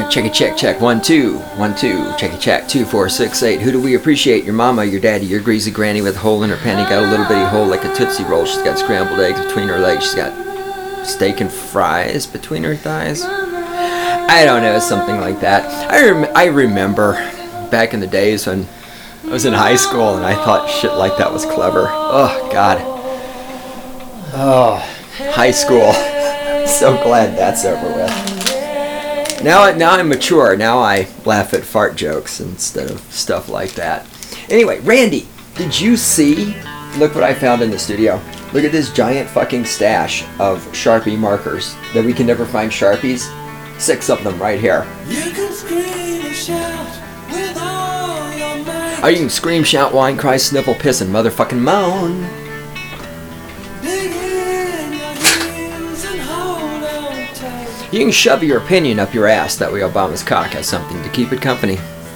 Check it, check. 1 2 1 2. Check it, check 2 4 6 8. Who do we appreciate? Your mama, your daddy, your greasy granny with a hole in her panty. Got a little bitty hole like a Tootsie Roll. She's got scrambled eggs between her legs. She's got steak and fries between her thighs. I don't know, something like that. I remember back in the days when I was in high school and I thought shit like that was clever. Oh, God. Oh, high school. So glad that's over with. Now I'm mature. Now I laugh at fart jokes instead of stuff like that. Anyway, Randy, did you see? Look what I found in the studio. Look at this giant fucking stash of Sharpie markers that we can never find Sharpies. 6 of them right here. You can scream and shout with all your might. Oh, you can scream, shout, whine, cry, sniffle, piss, and motherfucking moan. You can shove your opinion up your ass. That way Obama's cock has something to keep it company.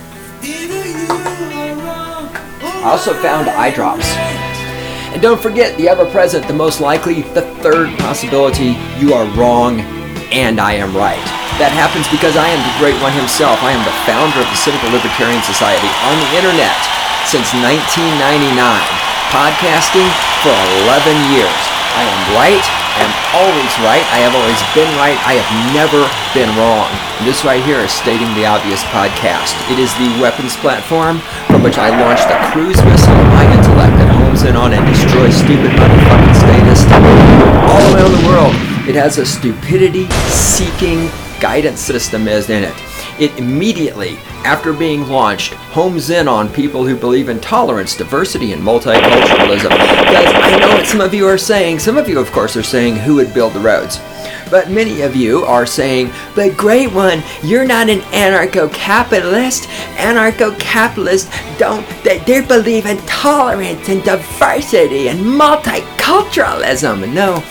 I also found eye drops. And don't forget, the ever-present, the most likely, the third possibility, you are wrong and I am right. That happens because I am the great one himself. I am the founder of the Civil Libertarian Society on the internet since 1999. Podcasting for 11 years. I am right. I am always right. I have always been right. I have never been wrong. This right here is Stating the Obvious podcast. It is the weapons platform from which I launched the cruise missile of my intellect that homes in on and destroys stupid motherfucking statists all around the world. It has a stupidity-seeking guidance system in it. It immediately, after being launched, homes in on people who believe in tolerance, diversity, and multiculturalism. Because I know what some of you are saying. Some of you, of course, are saying, who would build the roads? But many of you are saying, but great one, you're not an anarcho-capitalist. Anarcho-capitalists they believe in tolerance and diversity and multiculturalism.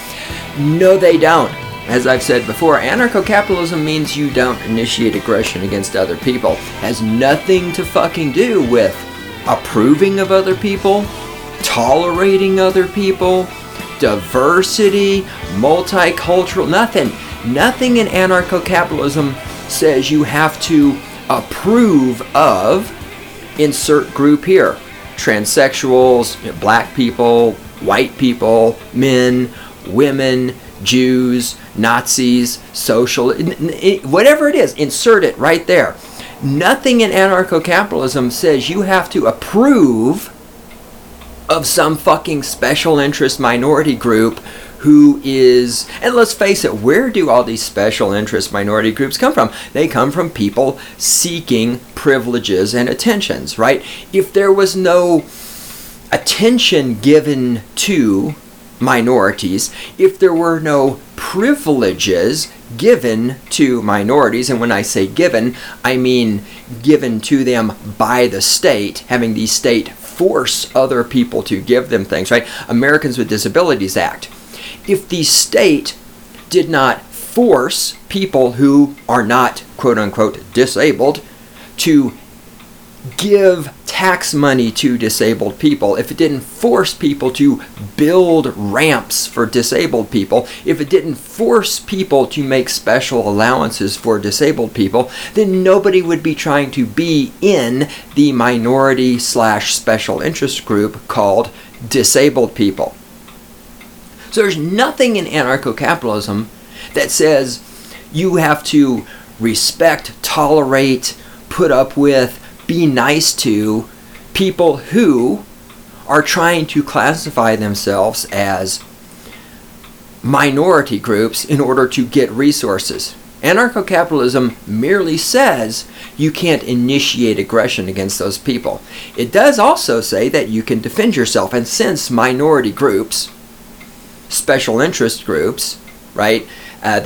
No, they don't. As I've said before, anarcho-capitalism means you don't initiate aggression against other people. Has nothing to fucking do with approving of other people, tolerating other people, diversity, multicultural, nothing. Nothing in anarcho-capitalism says you have to approve of, insert group here, transsexuals, black people, white people, men, women, Jews, Nazis, social, whatever it is, insert it right there. Nothing in anarcho-capitalism says you have to approve of some fucking special interest minority group who is, and let's face it, where do all these special interest minority groups come from? They come from people seeking privileges and attentions, right? If there was no attention given to minorities, if there were no privileges given to minorities, and when I say given, I mean given to them by the state, having the state force other people to give them things, right? Americans with Disabilities Act. If the state did not force people who are not, quote-unquote, disabled to give tax money to disabled people, if it didn't force people to build ramps for disabled people, if it didn't force people to make special allowances for disabled people, then nobody would be trying to be in the minority/special interest group called disabled people. So there's nothing in anarcho-capitalism that says you have to respect, tolerate, put up with, be nice to people who are trying to classify themselves as minority groups in order to get resources. Anarcho-capitalism merely says you can't initiate aggression against those people. It does also say that you can defend yourself, and since minority groups, special interest groups, right, the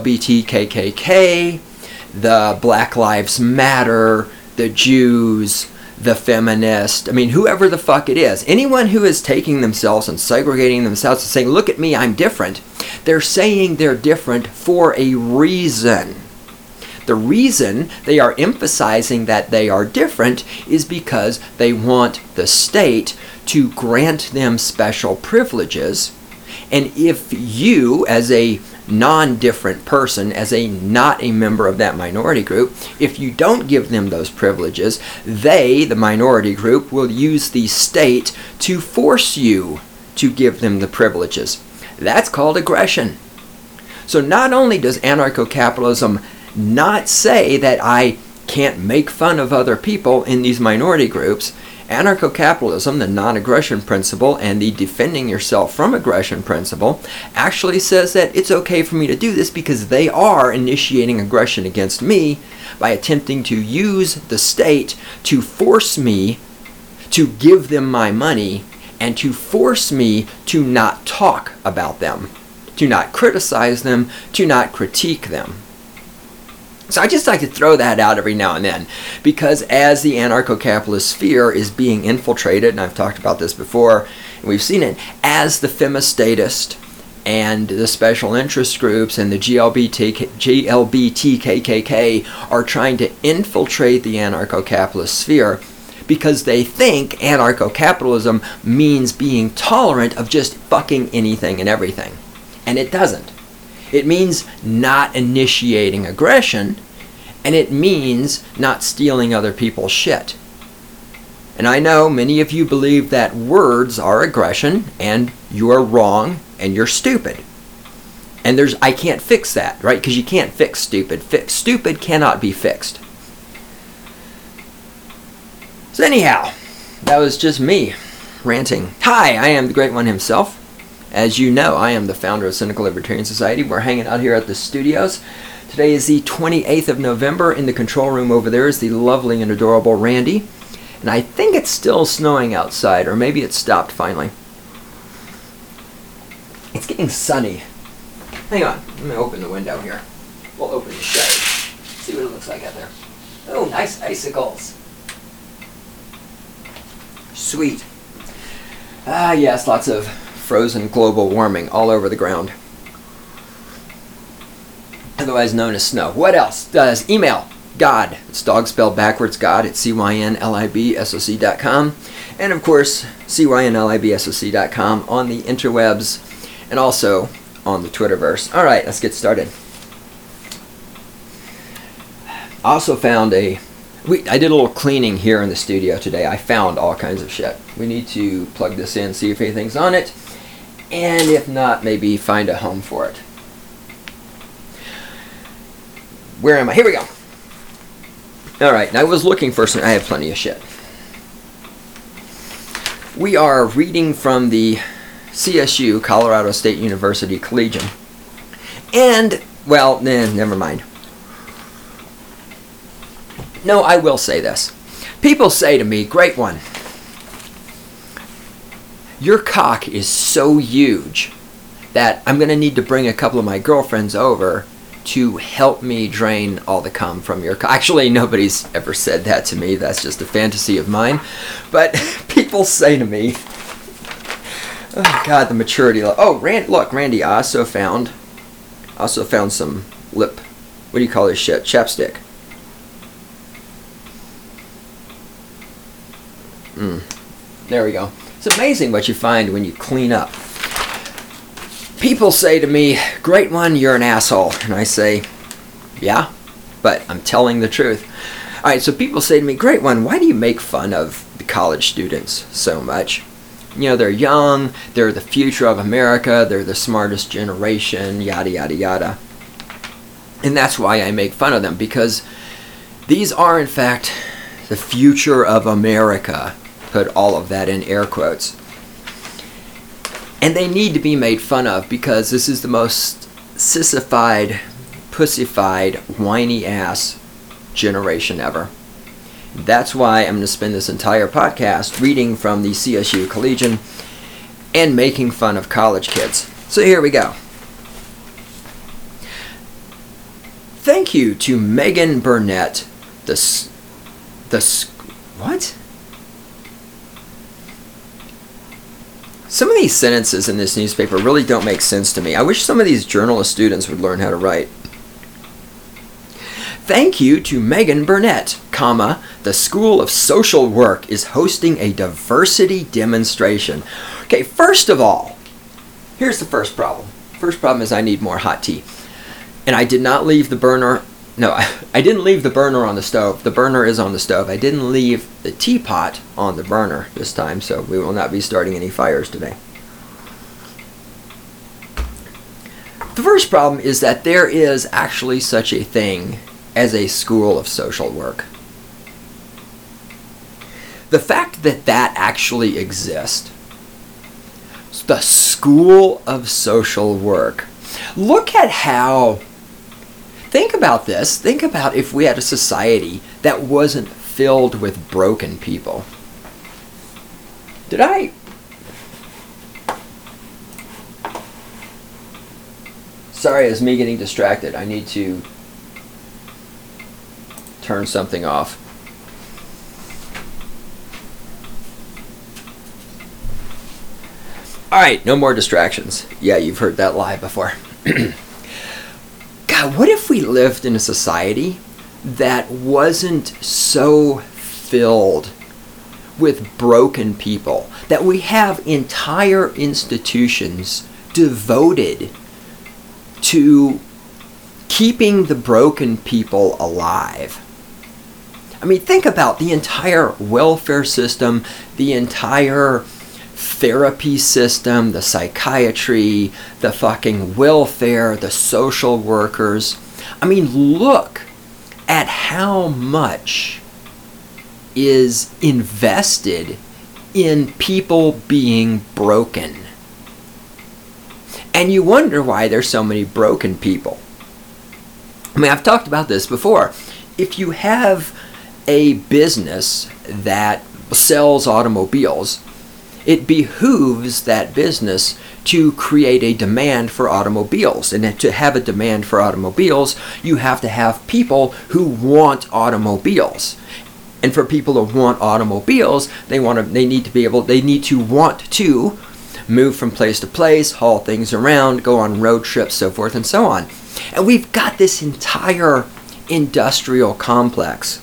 GLBTKKK, the Black Lives Matter, the Jews, the feminist, I mean, whoever the fuck it is, anyone who is taking themselves and segregating themselves and saying, look at me, I'm different, they're saying they're different for a reason. The reason they are emphasizing that they are different is because they want the state to grant them special privileges. And if you, as a non-different person, as not a member of that minority group, if you don't give them those privileges, they, the minority group, will use the state to force you to give them the privileges. That's called aggression. So not only does anarcho-capitalism not say that I can't make fun of other people in these minority groups, anarcho-capitalism, the non-aggression principle and the defending yourself from aggression principle, actually says that it's okay for me to do this because they are initiating aggression against me by attempting to use the state to force me to give them my money and to force me to not talk about them, to not criticize them, to not critique them. So I just like to throw that out every now and then, because as the anarcho-capitalist sphere is being infiltrated, and I've talked about this before, and we've seen it, as the femistatist and the special interest groups and the GLBTKKK are trying to infiltrate the anarcho-capitalist sphere because they think anarcho-capitalism means being tolerant of just fucking anything and everything. And it doesn't. It means not initiating aggression, and it means not stealing other people's shit. And I know many of you believe that words are aggression, and you are wrong, and you're stupid. And I can't fix that, right? Because you can't fix stupid. Stupid cannot be fixed. So anyhow, that was just me ranting. Hi, I am the Great One himself. As you know, I am the founder of Cynical Libertarian Society. We're hanging out here at the studios. Today is the 28th of November. In the control room over there is the lovely and adorable Randy. And I think it's still snowing outside, or maybe it stopped finally. It's getting sunny. Hang on, let me open the window here. We'll open the shade. See what it looks like out there. Oh, nice icicles. Sweet. Ah, yes, lots of frozen global warming all over the ground, otherwise known as snow. What else? Email God. It's dog spelled backwards. God at cynlibsoc.com, and of course cynlibsoc.com on the interwebs and also on the Twitterverse. All right, let's get started. I also found I did a little cleaning here in the studio today. I found all kinds of shit. We need to plug this in, see if anything's on it, and if not, maybe find a home for it. Where am I? Here we go. Alright, I was looking for some. I have plenty of shit. We are reading from the CSU, Colorado State University Collegian. And, well, never mind. No, I will say this. People say to me, Great One, your cock is so huge that I'm going to need to bring a couple of my girlfriends over to help me drain all the cum from your cock. Actually, nobody's ever said that to me. That's just a fantasy of mine. But people say to me, oh God, the maturity level. Oh, look, Randy, I also found some lip, what do you call this shit? Chapstick. There we go. It's amazing what you find when you clean up. People say to me, Great One, you're an asshole. And I say, yeah, but I'm telling the truth. Alright, so people say to me, Great One, why do you make fun of the college students so much? You know, they're young, they're the future of America, they're the smartest generation, yada, yada, yada. And that's why I make fun of them, because these are, in fact, the future of America. Put all of that in air quotes. And they need to be made fun of because this is the most sissified, pussified, whiny ass generation ever. That's why I'm going to spend this entire podcast reading from the CSU Collegian and making fun of college kids. So here we go. Thank you to Megan Burnett, what? Some of these sentences in this newspaper really don't make sense to me. I wish some of these journalist students would learn how to write. Thank you to Megan Burnett, the School of Social Work is hosting a diversity demonstration. Okay, first of all, here's the first problem. First problem is I need more hot tea. And I did not leave the burner. No, I didn't leave the burner on the stove. The burner is on the stove. I didn't leave the teapot on the burner this time, so we will not be starting any fires today. The first problem is that there is actually such a thing as a school of social work. The fact that that actually exists, the School of Social Work. Look at how, think about this, think about if we had a society that wasn't filled with broken people. Sorry, it's me getting distracted. I need to turn something off. Alright, no more distractions. Yeah, you've heard that lie before. God, what if we lived in a society that wasn't so filled with broken people, that we have entire institutions devoted to keeping the broken people alive? I mean, think about the entire welfare system, the entire therapy system, the psychiatry, the fucking welfare, the social workers. I mean, look at how much is invested in people being broken. And you wonder why there's so many broken people. I mean, I've talked about this before. If you have a business that sells automobiles, it behooves that business to create a demand for automobiles. And to have a demand for automobiles, you have to have people who want automobiles. And for people who want automobiles, they need to want to move from place to place, haul things around, go on road trips, so forth and so on. And we've got this entire industrial complex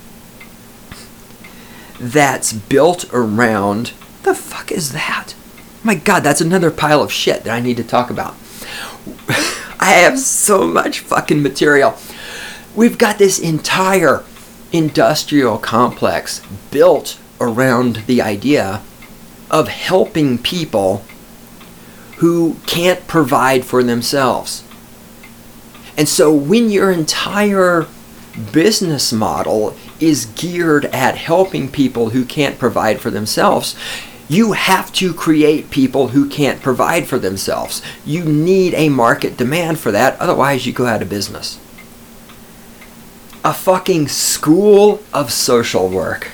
that's built around. The fuck is that? My God, that's another pile of shit that I need to talk about. I have so much fucking material. We've got this entire industrial complex built around the idea of helping people who can't provide for themselves. And so when your entire business model is geared at helping people who can't provide for themselves, you have to create people who can't provide for themselves. You need a market demand for that, otherwise you go out of business. A fucking school of social work.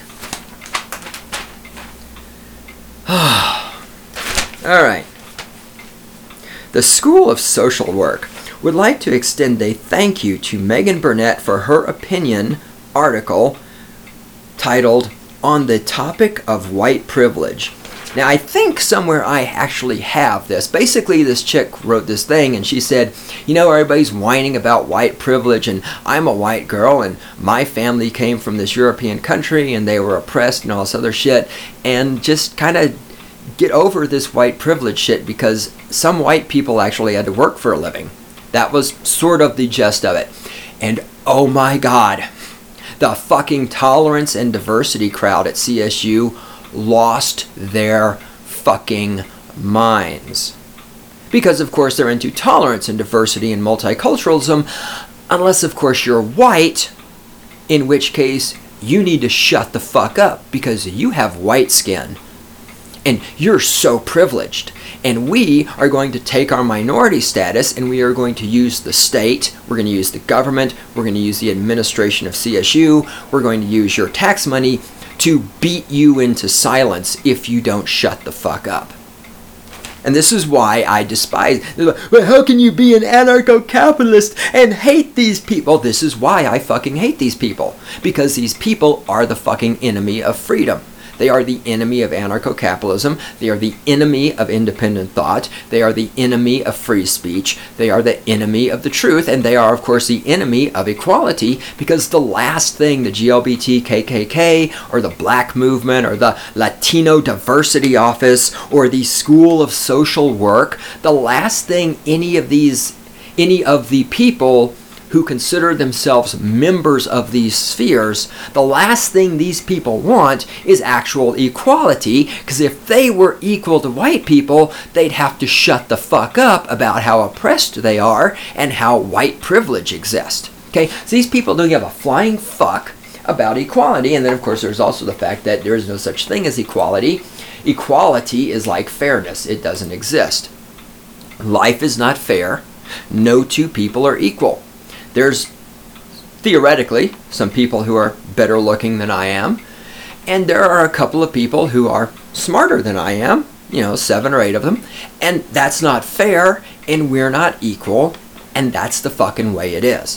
Alright. The School of Social Work would like to extend a thank you to Megan Burnett for her opinion article titled On the Topic of White Privilege. Now, I think somewhere I actually have this. Basically, this chick wrote this thing and she said, you know, everybody's whining about white privilege, and I'm a white girl and my family came from this European country and they were oppressed and all this other shit, and just kind of get over this white privilege shit because some white people actually had to work for a living. That was sort of the gist of it. And oh my God, the fucking tolerance and diversity crowd at CSU lost their fucking minds. Because of course they're into tolerance and diversity and multiculturalism, unless of course you're white, in which case you need to shut the fuck up because you have white skin. And you're so privileged. And we are going to take our minority status and we are going to use the state, we're going to use the government, we're going to use the administration of CSU, we're going to use your tax money to beat you into silence if you don't shut the fuck up. And this is why I despise, well, how can you be an anarcho-capitalist and hate these people? This is why I fucking hate these people. Because these people are the fucking enemy of freedom. They are the enemy of anarcho-capitalism. They are the enemy of independent thought. They are the enemy of free speech. They are the enemy of the truth. And they are, of course, the enemy of equality, because the last thing the GLBT KKK or the Black Movement or the Latino Diversity Office or the School of Social Work, the last thing any of the people who consider themselves members of these spheres, the last thing these people want is actual equality, because if they were equal to white people, they'd have to shut the fuck up about how oppressed they are and how white privilege exists. Okay, so these people don't give a flying fuck about equality. And then, of course, there's also the fact that there is no such thing as equality. Equality is like fairness. It doesn't exist. Life is not fair. No two people are equal. There's, theoretically, some people who are better looking than I am, and there are a couple of people who are smarter than I am, 7 or 8 of them, and that's not fair, and we're not equal, and that's the fucking way it is.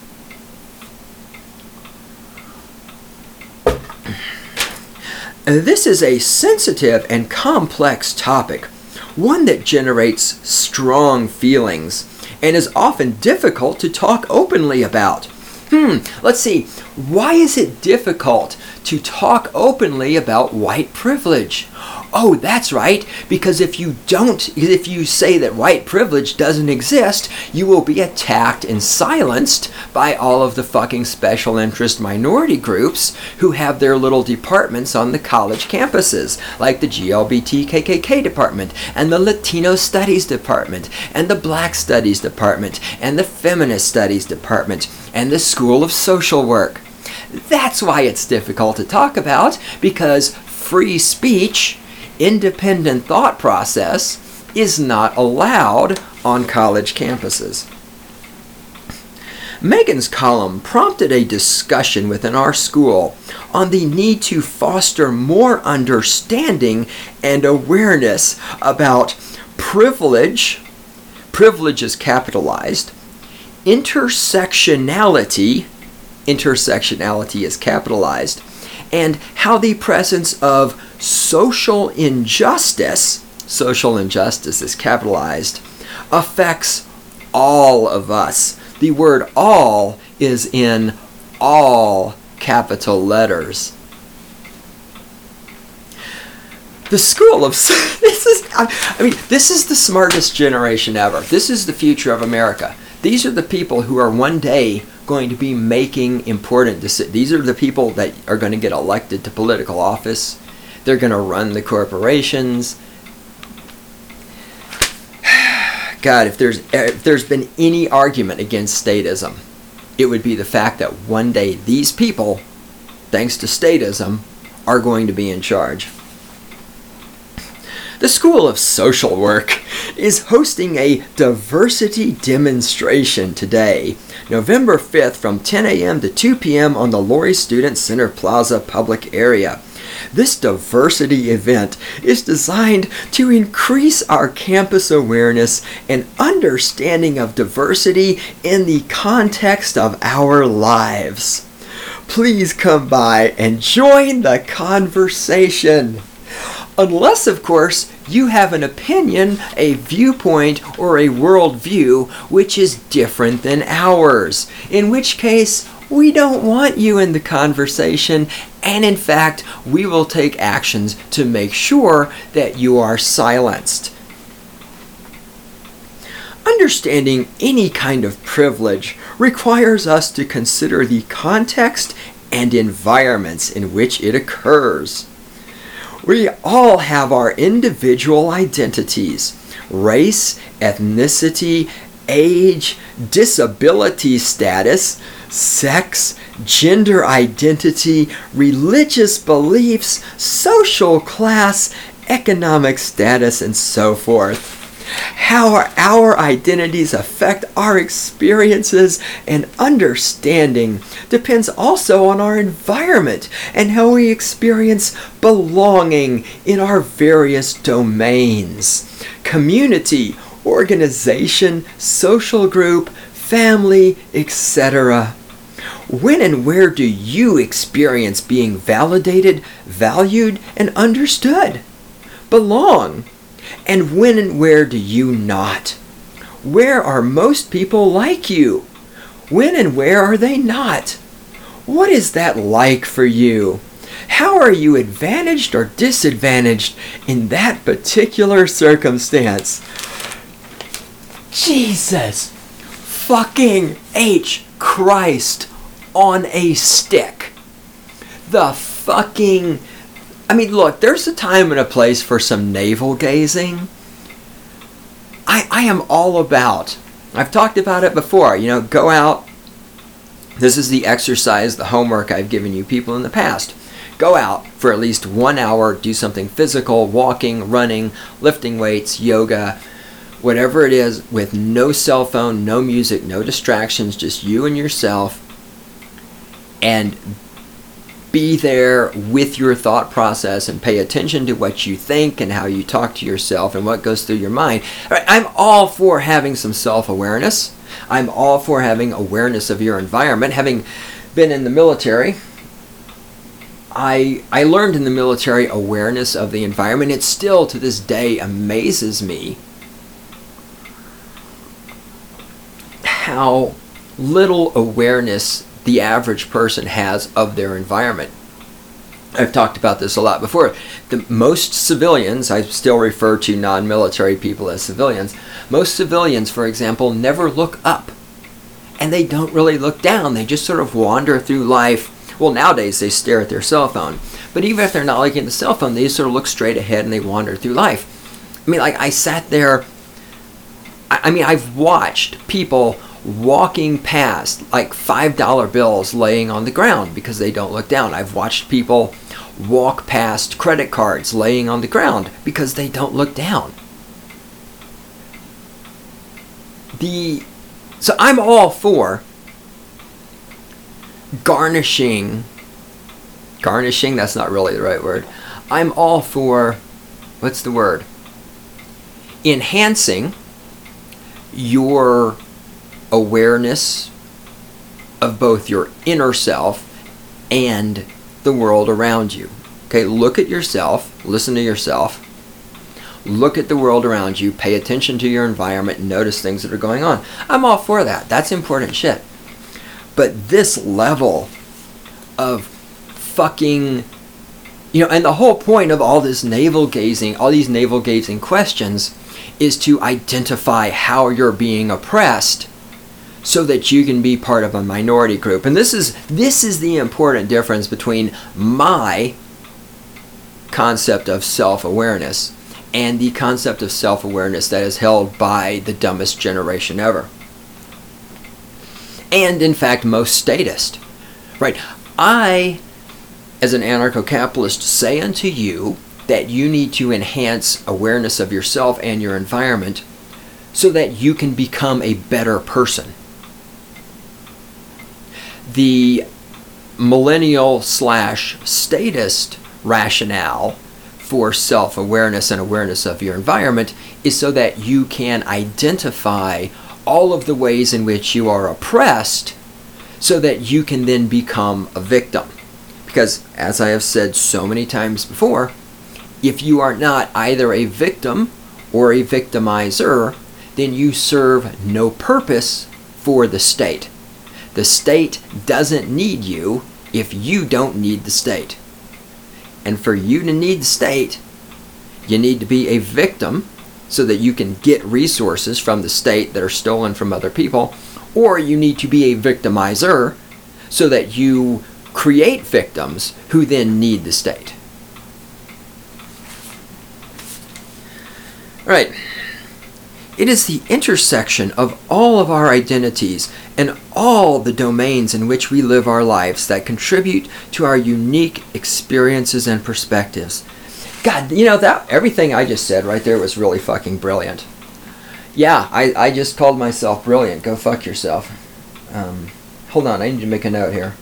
This is a sensitive and complex topic, one that generates strong feelings and is often difficult to talk openly about. Let's see. Why is it difficult to talk openly about white privilege? Oh, that's right, because if you say that white privilege doesn't exist, you will be attacked and silenced by all of the fucking special interest minority groups who have their little departments on the college campuses, like the GLBT KKK department, and the Latino Studies department, and the Black Studies department, and the Feminist Studies department, and the School of Social Work. That's why it's difficult to talk about, because free speech, independent thought process, is not allowed on college campuses. Megan's column prompted a discussion within our school on the need to foster more understanding and awareness about privilege is capitalized, intersectionality is capitalized, and how the presence of social injustice is capitalized, affects all of us. The word all is in all capital letters. The school of this is the smartest generation ever. This is the future of America. These are the people who are one day going to be making important decisions. These are the people that are going to get elected to political office. They're going to run the corporations. God, if there's been any argument against statism, it would be the fact that one day these people, thanks to statism, are going to be in charge. The School of Social Work is hosting a diversity demonstration today, November 5th from 10 a.m. to 2 p.m. on the Laurie Student Center Plaza public area. This diversity event is designed to increase our campus awareness and understanding of diversity in the context of our lives. Please come by and join the conversation. Unless, of course, you have an opinion, a viewpoint, or a worldview which is different than ours, in which case we don't want you in the conversation, and in fact, we will take actions to make sure that you are silenced. Understanding any kind of privilege requires us to consider the context and environments in which it occurs. We all have our individual identities, race, ethnicity, age, disability status, sex, gender identity, religious beliefs, social class, economic status, and so forth. How our identities affect our experiences and understanding depends also on our environment and how we experience belonging in our various domains: community, organization, social group, family, etc. When and where do you experience being validated, valued, and understood? Belong? And when and where do you not? Where are most people like you? When and where are they not? What is that like for you? How are you advantaged or disadvantaged in that particular circumstance? Jesus fucking H Christ on a stick. The fucking... I mean, look, there's a time and a place for some navel gazing. I am all about, I've talked about it before, go out. This is the exercise, the homework I've given you people in the past. Go out for at least 1 hour, do something physical, walking, running, lifting weights, yoga, whatever it is, with no cell phone, no music, no distractions, just you and yourself, and be there with your thought process and pay attention to what you think and how you talk to yourself and what goes through your mind. All right, I'm all for having some self-awareness. I'm all for having awareness of your environment. Having been in the military, I learned in the military awareness of the environment. It still, to this day, amazes me how little awareness the average person has of their environment. I've talked about this a lot before. Most civilians, I still refer to non-military people as civilians, most civilians, for example, never look up. And they don't really look down. They just sort of wander through life. Well, nowadays they stare at their cell phone. But even if they're not looking at the cell phone, they just sort of look straight ahead and they wander through life. I mean, like, I sat there, I've watched people walking past like $5 bills laying on the ground because they don't look down. I've watched people walk past credit cards laying on the ground because they don't look down. So I'm all for garnishing, that's not really the right word. I'm all for, what's the word? Enhancing your awareness of both your inner self and the world around you. Okay, look at yourself, listen to yourself, look at the world around you, pay attention to your environment, and notice things that are going on. I'm all for that. That's important shit. But this level of fucking, and the whole point of all this navel gazing, all these navel gazing questions is to identify how you're being oppressed so that you can be part of a minority group. And this is the important difference between my concept of self-awareness and the concept of self-awareness that is held by the dumbest generation ever. And in fact, most statists. Right? I, as an anarcho-capitalist, say unto you that you need to enhance awareness of yourself and your environment so that you can become a better person. The millennial/statist rationale for self-awareness and awareness of your environment is so that you can identify all of the ways in which you are oppressed so that you can then become a victim. Because, as I have said so many times before, if you are not either a victim or a victimizer, then you serve no purpose for the state. The state doesn't need you if you don't need the state. And for you to need the state, you need to be a victim so that you can get resources from the state that are stolen from other people, or you need to be a victimizer so that you create victims who then need the state. All right. It is the intersection of all of our identities and all the domains in which we live our lives that contribute to our unique experiences and perspectives. God, that everything I just said right there was really fucking brilliant. Yeah, I just called myself brilliant. Go fuck yourself. Hold on, I need to make a note here.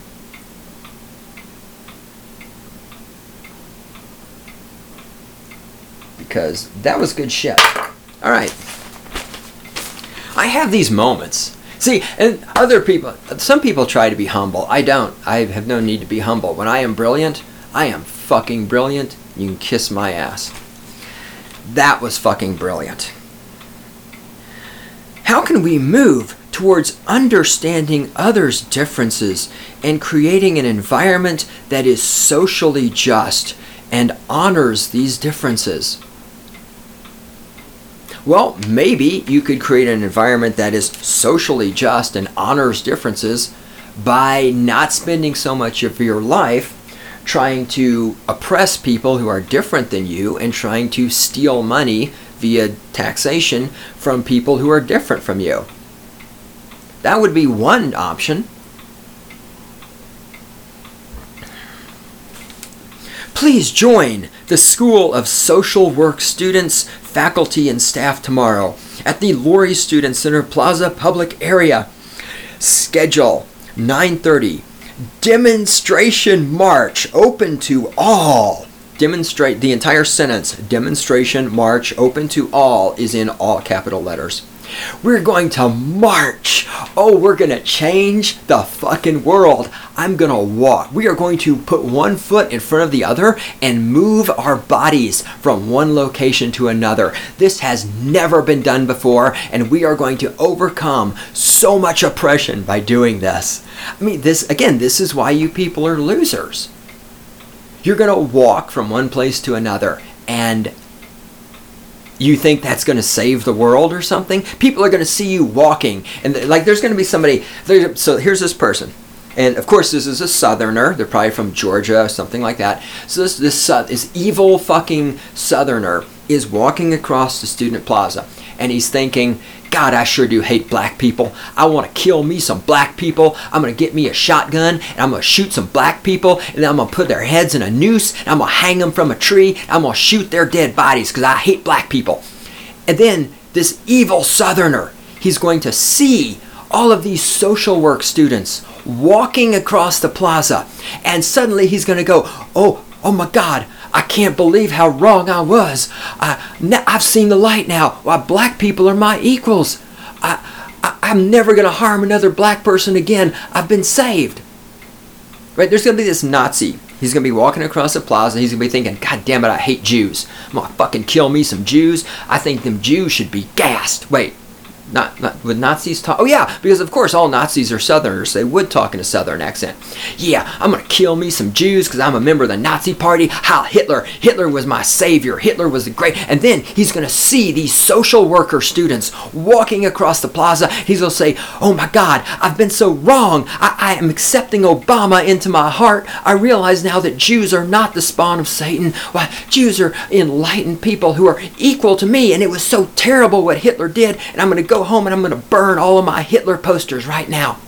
Because that was good shit. All right. I have these moments, See, and some people try to be humble. I don't. I have no need to be humble. When I am brilliant, I am fucking brilliant. You can kiss my ass. That was fucking brilliant. How can we move towards understanding others' differences and creating an environment that is socially just and honors these differences? Well, maybe you could create an environment that is socially just and honors differences by not spending so much of your life trying to oppress people who are different than you and trying to steal money via taxation from people who are different from you. That would be one option. Please join the School of Social Work students, faculty, and staff tomorrow at the Laurie Student Center Plaza Public Area. Schedule 9:30. Demonstration march open to all. Demonstrate the entire sentence. Demonstration march open to all is in all capital letters. We're going to march. Oh, we're going to change the fucking world. I'm going to walk. We are going to put one foot in front of the other and move our bodies from one location to another. This has never been done before, and we are going to overcome so much oppression by doing this. I mean, this is why you people are losers. You're going to walk from one place to another, and you think that's going to save the world or something? People are going to see you walking, and there's going to be somebody. So here's this person, and of course this is a Southerner. They're probably from Georgia or something like that. So this evil fucking Southerner is walking across the Student Plaza, and he's thinking, God, I sure do hate black people. I want to kill me some black people. I'm going to get me a shotgun, and I'm going to shoot some black people, and then I'm going to put their heads in a noose, and I'm going to hang them from a tree, and I'm going to shoot their dead bodies because I hate black people. And then this evil Southerner, he's going to see all of these social work students walking across the plaza, and suddenly he's going to go, oh my God, I can't believe how wrong I was. I've seen the light now. Why, black people are my equals. I'm never going to harm another black person again. I've been saved. Right? There's going to be this Nazi. He's going to be walking across the plaza. He's going to be thinking, God damn it, I hate Jews. I'm going to fucking kill me some Jews. I think them Jews should be gassed. Wait. Not would Nazis talk? Oh yeah, because of course all Nazis are Southerners. They would talk in a Southern accent. Yeah, I'm gonna kill me some Jews because I'm a member of the Nazi Party. Heil Hitler! Hitler was my savior. Hitler was the great. And then he's gonna see these social worker students walking across the plaza. He's gonna say, "Oh my God, I've been so wrong. I am accepting Obama into my heart. I realize now that Jews are not the spawn of Satan. Why, Jews are enlightened people who are equal to me. And it was so terrible what Hitler did. And I'm gonna go home and I'm going to burn all of my Hitler posters right now."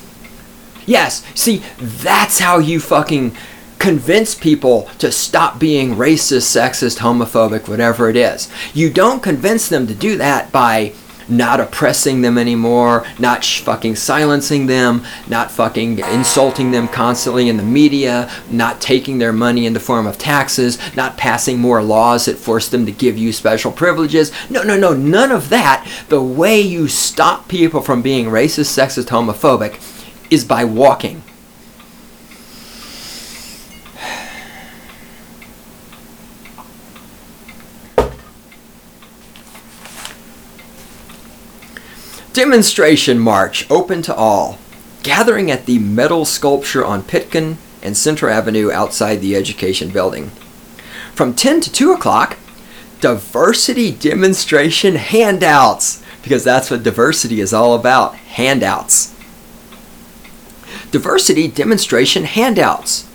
Yes, see, that's how you fucking convince people to stop being racist, sexist, homophobic, whatever it is. You don't convince them to do that by not oppressing them anymore, not fucking silencing them, not fucking insulting them constantly in the media, not taking their money in the form of taxes, not passing more laws that force them to give you special privileges. No, none of that. The way you stop people from being racist, sexist, homophobic is by walking. Demonstration march open to all. Gathering at the metal sculpture on Pitkin and Center Avenue outside the Education Building. From 10 to 2 o'clock, diversity demonstration handouts. Because that's what diversity is all about. Handouts. Diversity demonstration handouts.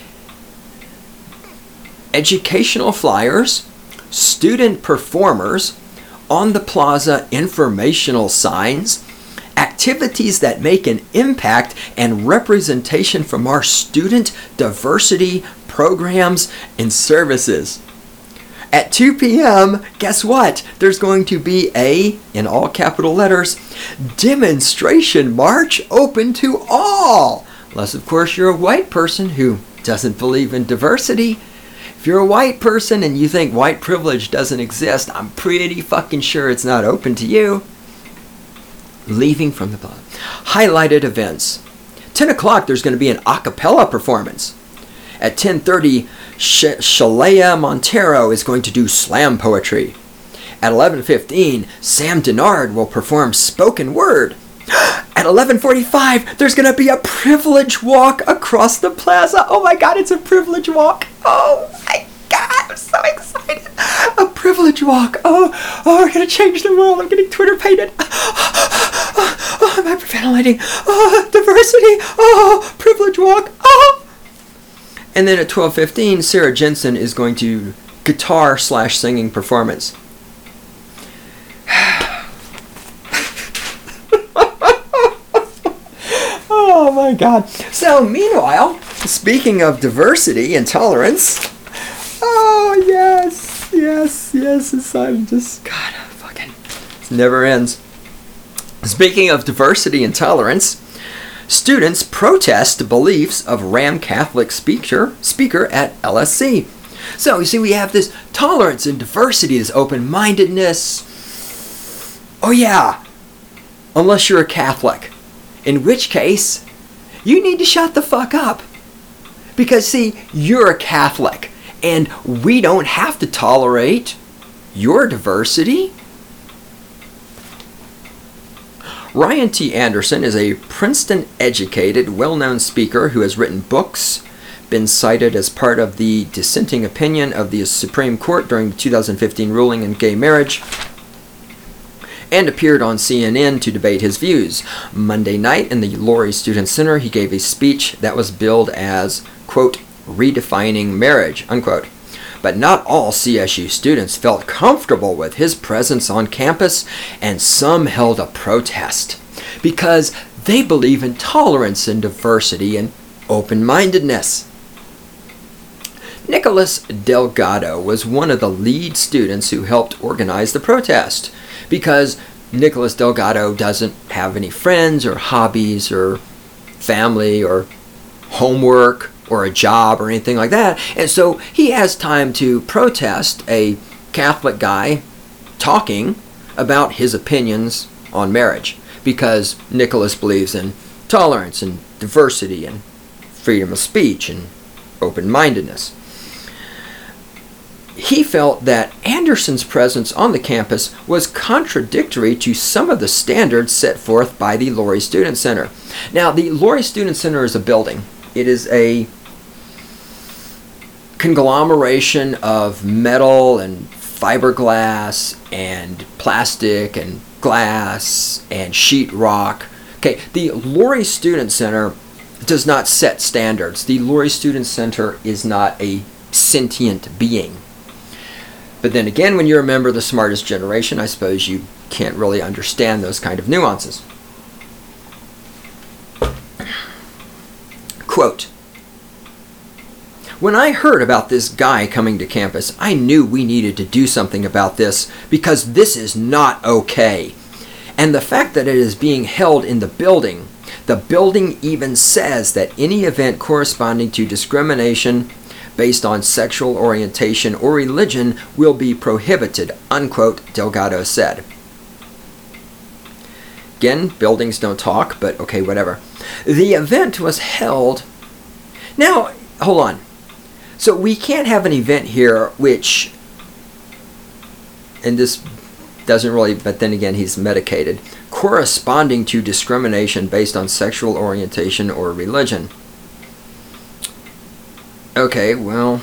Educational flyers. Student performers. On the plaza informational signs, activities that make an impact and representation from our student diversity programs and services. At 2 p.m., guess what? There's going to be a, in all capital letters, demonstration march open to all. Unless, of course, you're a white person who doesn't believe in diversity. If you're a white person and you think white privilege doesn't exist, I'm pretty fucking sure it's not open to you. Leaving from the plaza. Highlighted events. 10 o'clock, there's going to be an a cappella performance. At 10:30, Shalea Montero is going to do slam poetry. At 11:15, Sam Denard will perform spoken word. At 11:45, there's going to be a privilege walk across the plaza. Oh my God, it's a privilege walk. Oh my God, I'm so excited. A privilege walk. Oh, we're going to change the world. I'm getting Twitter painted. Oh, am I hyperventilating? Oh, diversity. Oh, privilege walk. Oh. And then at 12:15, Sarah Jensen is going to guitar/singing performance. Oh my God. So meanwhile, speaking of diversity and tolerance, oh yes, I'm just, God, fucking, it never ends. Speaking of diversity and tolerance, students protest the beliefs of Ram Catholic speaker at LSC. So you see, we have this tolerance and diversity, this open-mindedness. Oh yeah, unless you're a Catholic, in which case you need to shut the fuck up. Because see, you're a Catholic, and we don't have to tolerate your diversity. Ryan T. Anderson is a Princeton-educated, well-known speaker who has written books, been cited as part of the dissenting opinion of the Supreme Court during the 2015 ruling in gay marriage, and appeared on CNN to debate his views. Monday night in the Laurie Student Center, he gave a speech that was billed as, quote, redefining marriage, unquote. But not all CSU students felt comfortable with his presence on campus, and some held a protest because they believe in tolerance and diversity and open-mindedness. Nicholas Delgado was one of the lead students who helped organize the protest, because Nicholas Delgado doesn't have any friends or hobbies or family or homework or a job or anything like that. And so he has time to protest a Catholic guy talking about his opinions on marriage, because Nicholas believes in tolerance and diversity and freedom of speech and open-mindedness. He felt that Anderson's presence on the campus was contradictory to some of the standards set forth by the Laurie Student Center. Now, the Laurie Student Center is a building. It is a conglomeration of metal and fiberglass and plastic and glass and sheetrock. Okay, the Laurie Student Center does not set standards. The Laurie Student Center is not a sentient being. But then again, when you're a member of the smartest generation, I suppose you can't really understand those kind of nuances. Quote, when I heard about this guy coming to campus, I knew we needed to do something about this, because this is not okay. And the fact that it is being held in the building even says that any event corresponding to discrimination based on sexual orientation or religion will be prohibited, unquote, Delgado said. Again, buildings don't talk, but okay, whatever. The event was held... Now, hold on. So we can't have an event here which... And this doesn't really... But then again, he's medicated. Corresponding to discrimination based on sexual orientation or religion. Okay, well,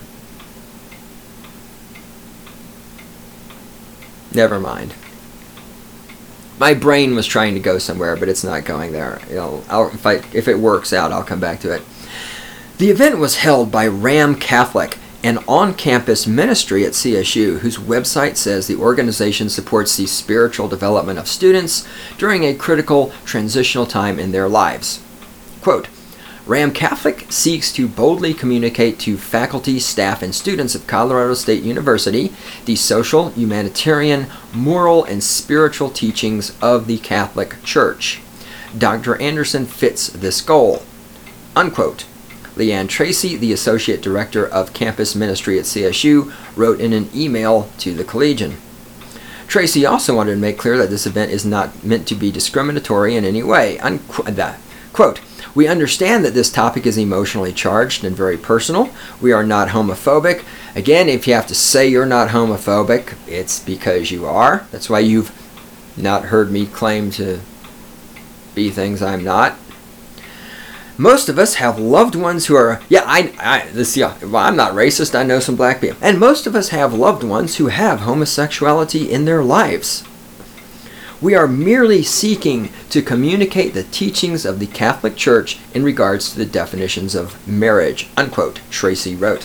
never mind. My brain was trying to go somewhere, but it's not going there. If it works out, I'll come back to it. The event was held by Ram Catholic, an on-campus ministry at CSU, whose website says the organization supports the spiritual development of students during a critical transitional time in their lives. Quote, Ram Catholic seeks to boldly communicate to faculty, staff, and students of Colorado State University the social, humanitarian, moral, and spiritual teachings of the Catholic Church. Dr. Anderson fits this goal. Unquote. Leanne Tracy, the Associate Director of Campus Ministry at CSU, wrote in an email to the Collegian. Tracy also wanted to make clear that this event is not meant to be discriminatory in any way. Quote, "We understand that this topic is emotionally charged and very personal. We are not homophobic." Again, if you have to say you're not homophobic, it's because you are. That's why you've not heard me claim to be things I'm not. "Most of us have loved ones who are..." I'm not racist. I know some black people. "And most of us have loved ones who have homosexuality in their lives. We are merely seeking to communicate the teachings of the Catholic Church in regards to the definitions of marriage," unquote, Tracy wrote.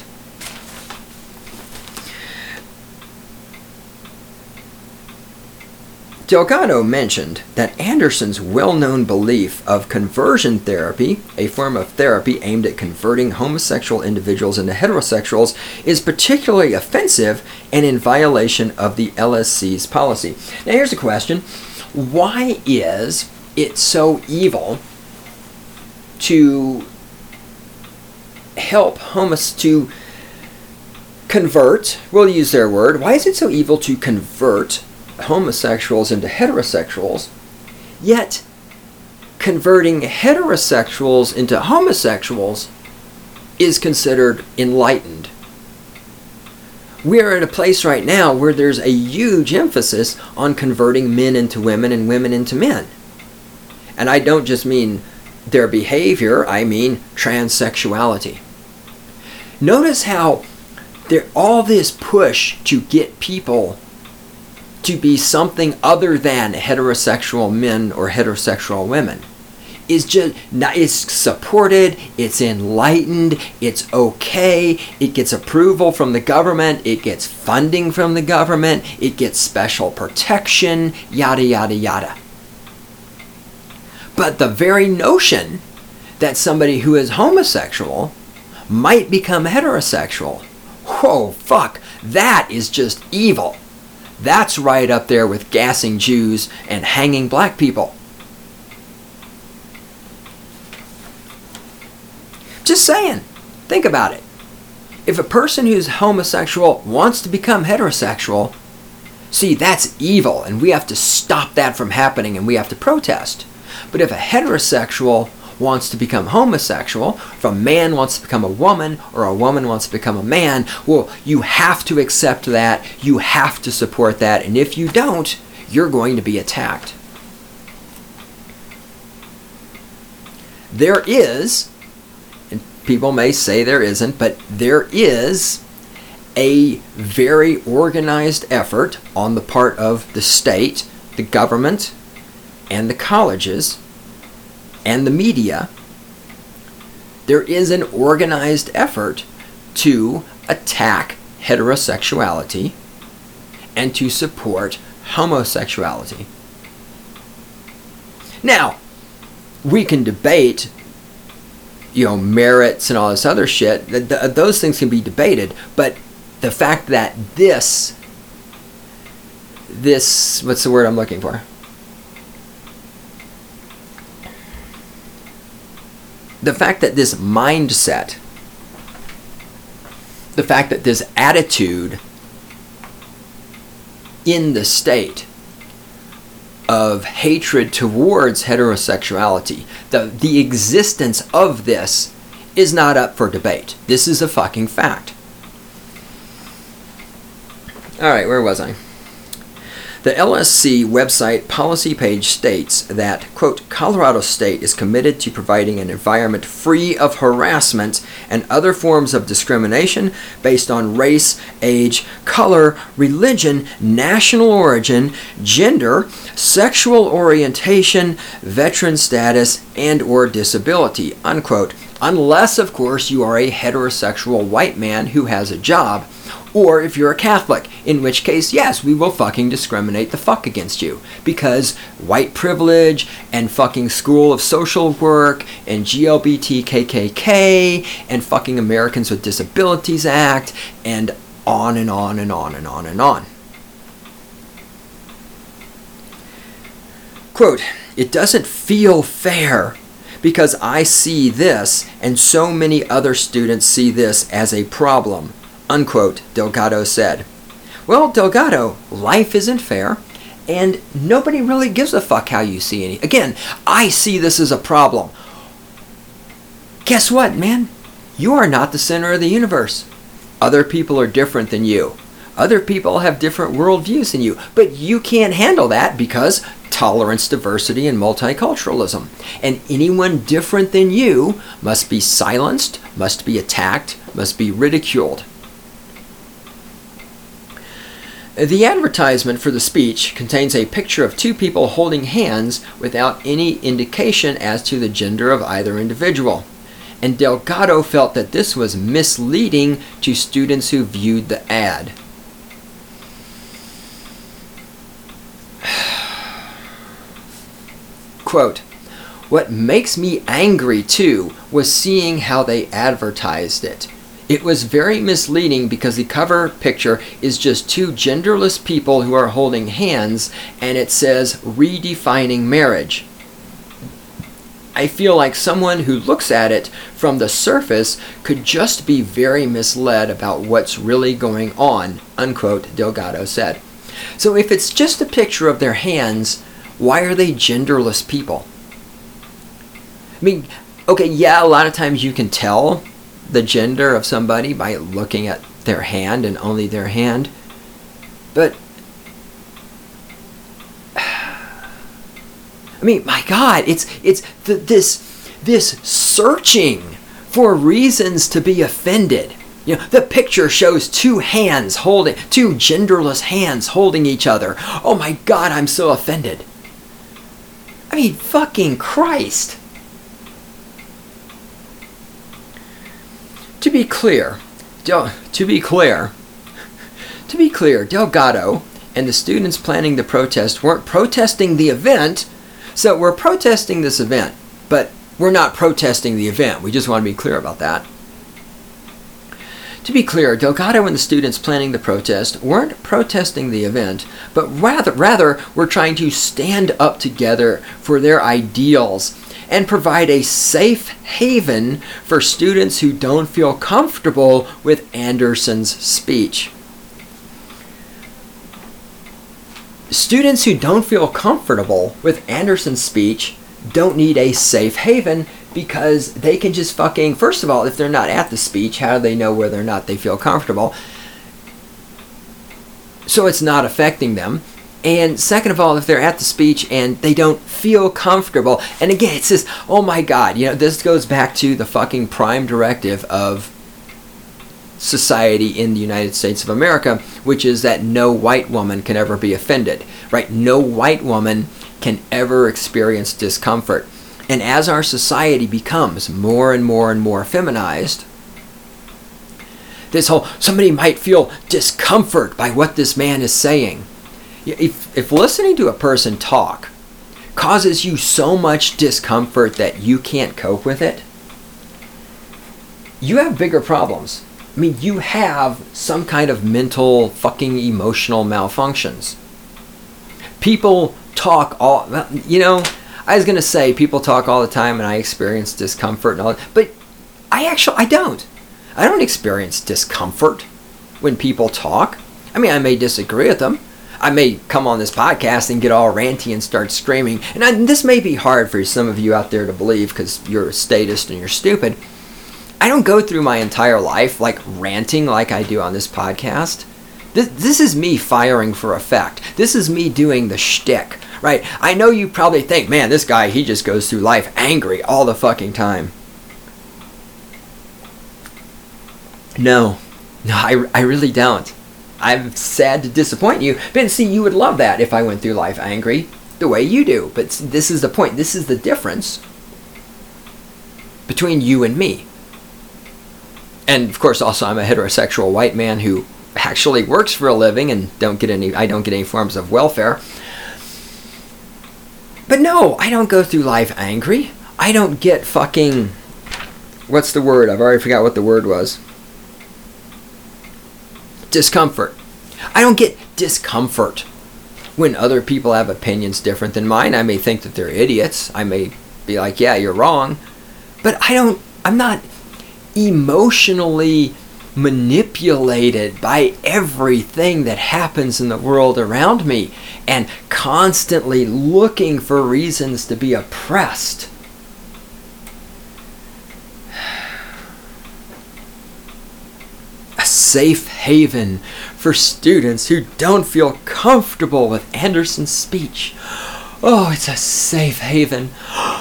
Delgado mentioned that Anderson's well-known belief of conversion therapy, a form of therapy aimed at converting homosexual individuals into heterosexuals, is particularly offensive and in violation of the LSC's policy. Now here's a question. Why is it so evil to help to convert, we'll use their word, why is it so evil to convert homosexuals into heterosexuals, yet converting heterosexuals into homosexuals is considered enlightened? We're at a place right now where there's a huge emphasis on converting men into women and women into men. And I don't just mean their behavior, I mean transsexuality. Notice how all this push to get people to be something other than heterosexual men or heterosexual women is supported, it's enlightened, it's okay, it gets approval from the government, it gets funding from the government, it gets special protection, yada yada yada. But the very notion that somebody who is homosexual might become heterosexual, whoa, fuck, that is just evil. That's right up there with gassing Jews and hanging black people. Just saying. Think about it. If a person who's homosexual wants to become heterosexual, see, that's evil, and we have to stop that from happening, and we have to protest. But if a heterosexual wants to become homosexual, if a man wants to become a woman, or a woman wants to become a man, well, you have to accept that, you have to support that, and if you don't, you're going to be attacked. There is, and people may say there isn't, but there is a very organized effort on the part of the state, the government, and the colleges, and the media. There is an organized effort to attack heterosexuality and to support homosexuality. Now, we can debate, merits and all this other shit. Those things can be debated, but the fact that this, what's the word I'm looking for? The fact that this mindset, the fact that this attitude in the state of hatred towards heterosexuality, the existence of this is not up for debate. This is a fucking fact. All right, where was I? The LSC website policy page states that, quote, Colorado State is committed to providing an environment free of harassment and other forms of discrimination based on race, age, color, religion, national origin, gender, sexual orientation, veteran status, and or disability, unquote. Unless, of course, you are a heterosexual white man who has a job. Or if you're a Catholic, in which case, yes, we will fucking discriminate the fuck against you. Because white privilege and fucking School of Social Work and GLBTKKK and fucking Americans with Disabilities Act and on and on and on and on and on. Quote, it doesn't feel fair because I see this and so many other students see this as a problem, unquote, Delgado said. Well, Delgado, life isn't fair, and nobody really gives a fuck how you see any. Again, I see this as a problem. Guess what, man? You are not the center of the universe. Other people are different than you. Other people have different worldviews than you, but you can't handle that because tolerance, diversity, and multiculturalism. And anyone different than you must be silenced, must be attacked, must be ridiculed. The advertisement for the speech contains a picture of two people holding hands without any indication as to the gender of either individual. And Delgado felt that this was misleading to students who viewed the ad. Quote, "What makes me angry too was seeing how they advertised it. It was very misleading because the cover picture is just two genderless people who are holding hands and it says redefining marriage. I feel like someone who looks at it from the surface could just be very misled about what's really going on," unquote, Delgado said. So if it's just a picture of their hands, why are they genderless people? I mean, okay, yeah, a lot of times you can tell the gender of somebody by looking at their hand and only their hand. But, I mean, my God, it's this searching for reasons to be offended. You know, the picture shows two genderless hands holding each other. Oh my God, I'm so offended. I mean, fucking Christ. To be clear, Delgado and the students planning the protest weren't protesting the event. So we're protesting this event, but we're not protesting the event. We just want to be clear about that. To be clear, Delgado and the students planning the protest weren't protesting the event, but rather were trying to stand up together for their ideals and provide a safe haven for students who don't feel comfortable with Anderson's speech. Students who don't feel comfortable with Anderson's speech don't need a safe haven because they can just fucking, first of all, if they're not at the speech, how do they know whether or not they feel comfortable? So it's not affecting them. And second of all, if they're at the speech and they don't feel comfortable, and again, it's just, oh my God, this goes back to the fucking prime directive of society in the United States of America, which is that no white woman can ever be offended, right? No white woman can ever experience discomfort. And as our society becomes more and more and more feminized, this whole, somebody might feel discomfort by what this man is saying. If listening to a person talk causes you so much discomfort that you can't cope with it, you have bigger problems. I mean, you have some kind of mental fucking emotional malfunctions. People talk I was going to say people talk all the time and I experience discomfort and all that, but I don't. I don't experience discomfort when people talk. I mean, I may disagree with them. I may come on this podcast and get all ranty and start screaming. And this may be hard for some of you out there to believe because you're a statist and you're stupid. I don't go through my entire life like ranting like I do on this podcast. This is me firing for effect. This is me doing the shtick, right? I know you probably think, man, this guy, he just goes through life angry all the fucking time. No, I really don't. I'm sad to disappoint you, but see, you would love that if I went through life angry the way you do. But this is the point. This is the difference between you and me. And of course, also, I'm a heterosexual white man who actually works for a living and I don't get any forms of welfare. But no, I don't go through life angry. I don't get fucking, what's the word? I've already forgot what the word was. Discomfort. I don't get discomfort when other people have opinions different than mine. I may think that they're idiots. I may be like, yeah, you're wrong. But I'm not emotionally manipulated by everything that happens in the world around me and constantly looking for reasons to be oppressed. A safe haven for students who don't feel comfortable with Anderson's speech. Oh, it's a safe haven.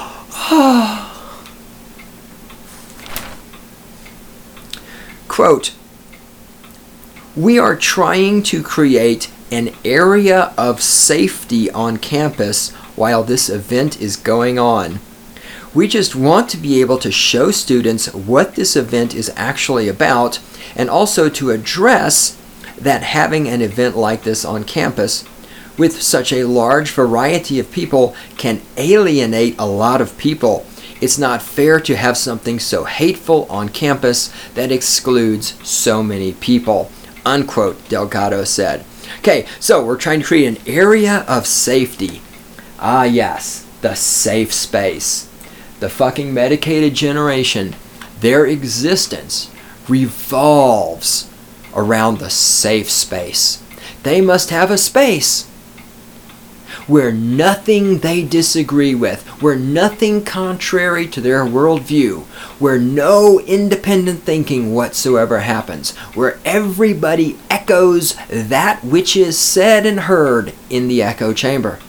Quote, "We are trying to create an area of safety on campus while this event is going on. We just want to be able to show students what this event is actually about, and also to address that having an event like this on campus with such a large variety of people can alienate a lot of people. It's not fair to have something so hateful on campus that excludes so many people," unquote, Delgado said. Okay, so we're trying to create an area of safety. Ah, yes, the safe space. The fucking medicated generation, their existence revolves around the safe space. They must have a space where nothing they disagree with, where nothing contrary to their worldview, where no independent thinking whatsoever happens, where everybody echoes that which is said and heard in the echo chamber.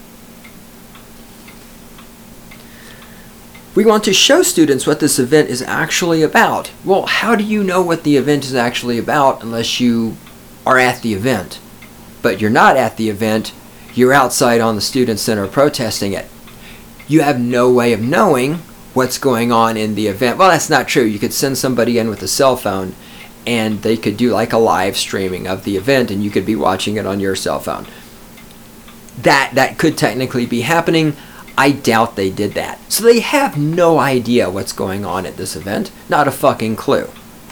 We want to show students what this event is actually about. Well, how do you know what the event is actually about unless you are at the event? But you're not at the event. You're outside on the student center protesting it. You have no way of knowing what's going on in the event. Well, that's not true. You could send somebody in with a cell phone and they could do like a live streaming of the event and you could be watching it on your cell phone. That could technically be happening. I doubt they did that. So they have no idea what's going on at this event. Not a fucking clue.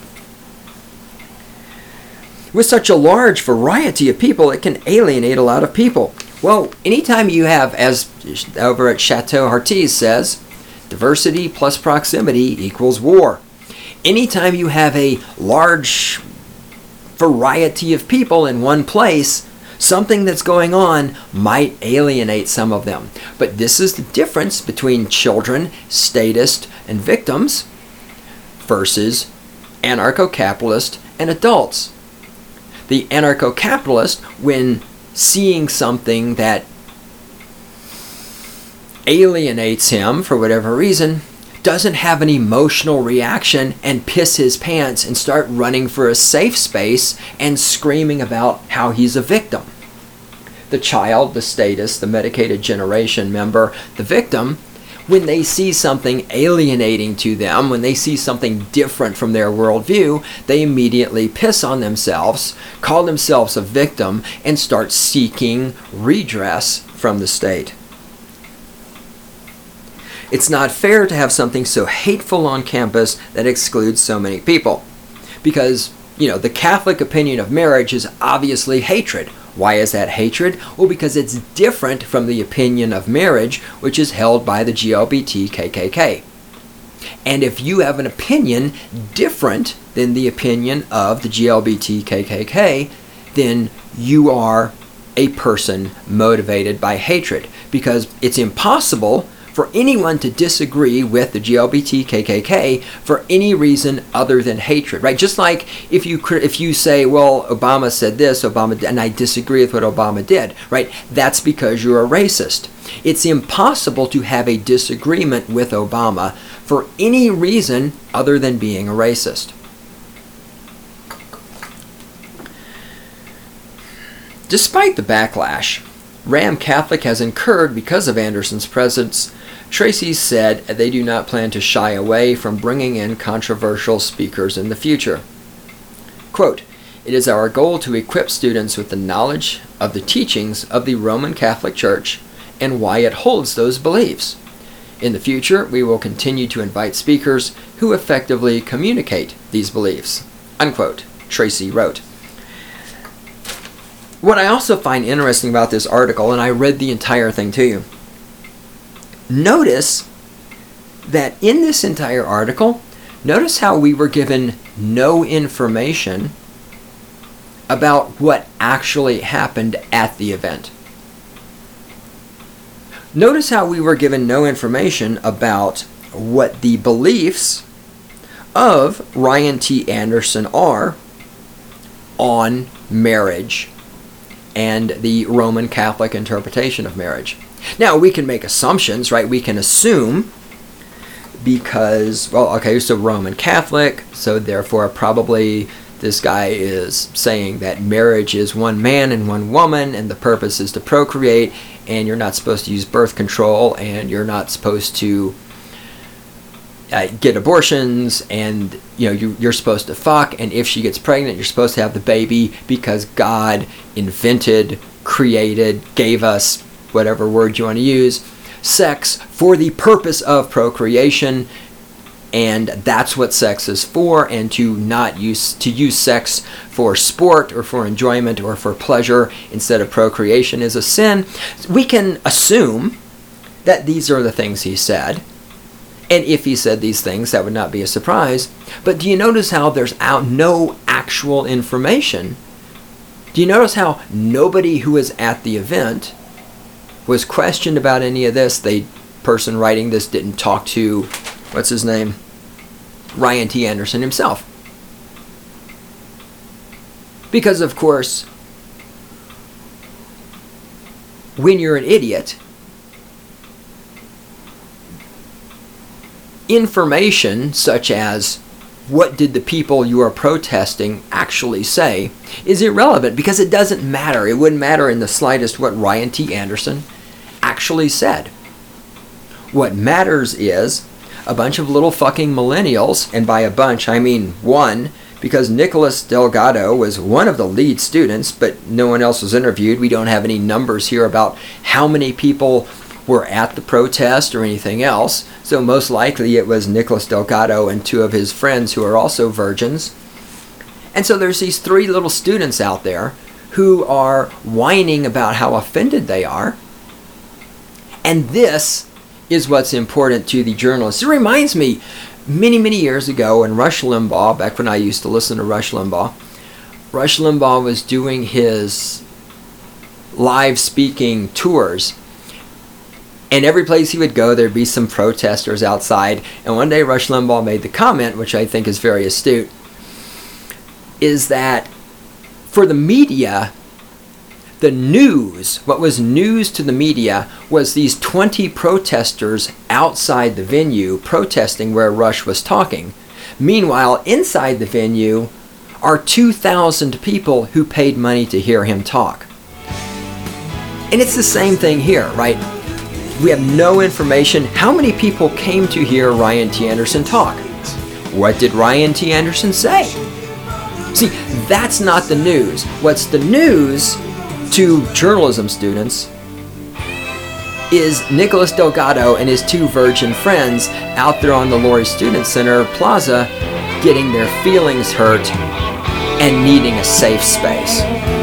With such a large variety of people, it can alienate a lot of people. Well, anytime you have, as over at Chateau Hartis says, diversity plus proximity equals war. Anytime you have a large variety of people in one place, something that's going on might alienate some of them. But this is the difference between children, statists, and victims versus anarcho-capitalist and adults. The anarcho-capitalist, when seeing something that alienates him for whatever reason, doesn't have an emotional reaction and piss his pants and start running for a safe space and screaming about how he's a victim. The child, the statist, the medicated generation member, the victim, when they see something alienating to them, when they see something different from their worldview, they immediately piss on themselves, call themselves a victim, and start seeking redress from the state. It's not fair to have something so hateful on campus that excludes so many people. Because, the Catholic opinion of marriage is obviously hatred. Why is that hatred? Well, because it's different from the opinion of marriage, which is held by the GLBT-KKK. And if you have an opinion different than the opinion of the GLBT-KKK, then you are a person motivated by hatred. Because it's impossible for anyone to disagree with the GLBT-KKK for any reason other than hatred, right? Just like if you say, well, Obama said this, and I disagree with what Obama did, right? That's because you're a racist. It's impossible to have a disagreement with Obama for any reason other than being a racist. Despite the backlash Ram Catholic has incurred because of Anderson's presence, Tracy said they do not plan to shy away from bringing in controversial speakers in the future. Quote, "It is our goal to equip students with the knowledge of the teachings of the Roman Catholic Church and why it holds those beliefs. In the future, we will continue to invite speakers who effectively communicate these beliefs," unquote, Tracy wrote. What I also find interesting about this article, and I read the entire thing to you, notice that in this entire article, Notice how we were given no information about what actually happened at the event. Notice how we were given no information about what the beliefs of Ryan T. Anderson are on marriage and the Roman Catholic interpretation of marriage. Now, we can make assumptions, right? We can assume because, well, okay, so Roman Catholic, so therefore probably this guy is saying that marriage is one man and one woman, and the purpose is to procreate, and you're not supposed to use birth control, and you're not supposed to get abortions, and you're supposed to fuck, and if she gets pregnant, you're supposed to have the baby because God invented, created, gave us, whatever word you want to use, sex for the purpose of procreation, and that's what sex is for, and to use sex for sport or for enjoyment or for pleasure instead of procreation is a sin. We can assume that these are the things he said. And if he said these things, that would not be a surprise. But do you notice how there's no actual information? Do you notice how nobody who was at the event was questioned about any of this? The person writing this didn't talk to, what's his name? Ryan T. Anderson himself. Because, of course, when you're an idiot, information such as what did the people you are protesting actually say is irrelevant because it doesn't matter. It wouldn't matter in the slightest what Ryan T. Anderson actually said. What matters is a bunch of little fucking millennials, and by a bunch I mean one, because Nicholas Delgado was one of the lead students, but no one else was interviewed. We don't have any numbers here about how many people were at the protest or anything else. So most likely it was Nicholas Delgado and two of his friends who are also virgins. And so there's these three little students out there who are whining about how offended they are. And this is what's important to the journalists. It reminds me, many, many years ago when Rush Limbaugh, back when I used to listen to Rush Limbaugh was doing his live speaking tours. And every place he would go, there'd be some protesters outside. And one day Rush Limbaugh made the comment, which I think is very astute, is that for the media, the news, what was news to the media, was these 20 protesters outside the venue protesting where Rush was talking. Meanwhile, inside the venue are 2,000 people who paid money to hear him talk. And it's the same thing here, right? We have no information. How many people came to hear Ryan T. Anderson talk? What did Ryan T. Anderson say? See, that's not the news. What's the news to journalism students is Nicholas Delgado and his two virgin friends out there on the Laurie Student Center Plaza getting their feelings hurt and needing a safe space.